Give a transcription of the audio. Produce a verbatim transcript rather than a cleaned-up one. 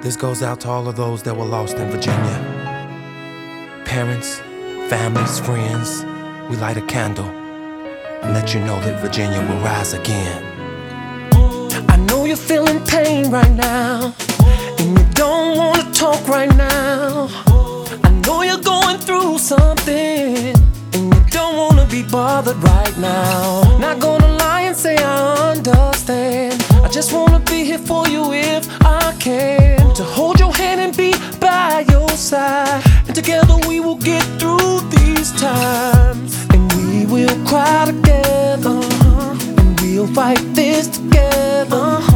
This goes out to all of those that were lost in Virginia. Parents, families, friends, we light a candle and let you know that Virginia will rise again. I know you're feeling pain right now, and you don't want to talk right now. I know you're going through something, and you don't want to be bothered right now. Not gonna lie and say I understand. I just want to be here for you if I can, to hold your hand and be by your side. And together we will get through these times, and we will cry together, and we'll fight this together.